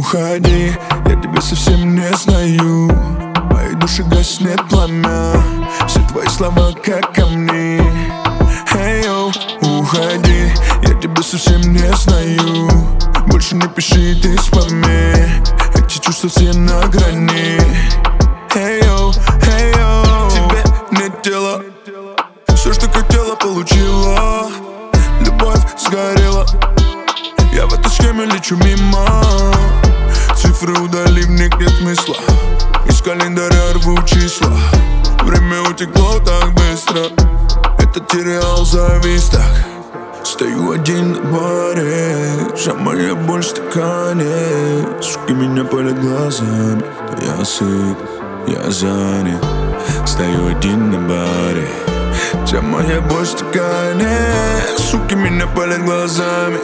Уходи, я тебя совсем не знаю. В моей душе гаснет пламя. Все твои слова как камни. Эй-йоу, уходи, я тебя совсем не знаю. Больше не пиши ты спаме. Эти чувства все на грани. Эй-йоу, эй-йоу, тебе нет дела. Все, что хотела, получила. Любовь сгорела. Я в этой схеме лечу мимо. Цифры удали, в них нет смысла. Из календаря рву числа. Время утекло так быстро. Это терял завис так. Стою один на баре. Вся моя боль в стакане. Суки меня палят глазами. То я сыт, я занят. Стою один на баре. Вся моя боль в стакане. Суки меня палят глазами.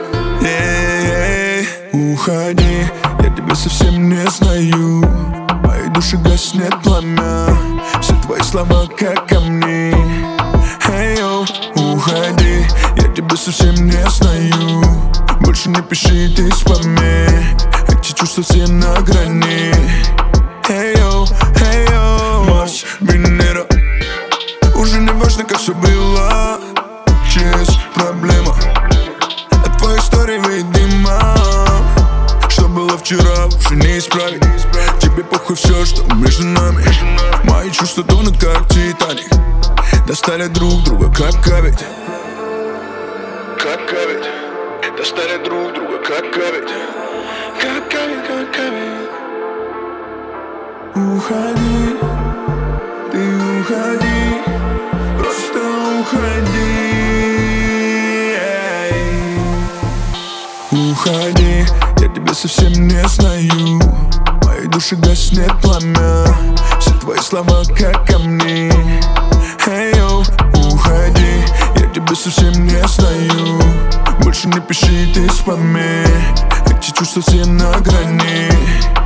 Уходи, я тебя совсем не знаю. В моей душе гаснет пламя. Все твои слова как камни. Эй-йоу, уходи, я тебя совсем не знаю. Больше не пиши ты спаме. Эти чувства все на грани. Эй-йоу, эй-йоу, Марс, Венера. Уже не важно, как все было. Через проблема. От твоей истории видимо. Что было вчера, уже не исправить. Тебе похуй все, что между нами. Мои чувства тонут, как Титаник. Достали друг друга, как кавит. Как кавит. Достали друг друга, как кавит. Как кавит, как кавит. Уходи, ты уходи. Просто уходи. Уходи, я тебя совсем не знаю. В моей душе гаснет пламя. Все твои слова как камни. Эй-йоу, уходи, я тебя совсем не знаю. Больше не пиши ты спаме. Эти чувства все на грани.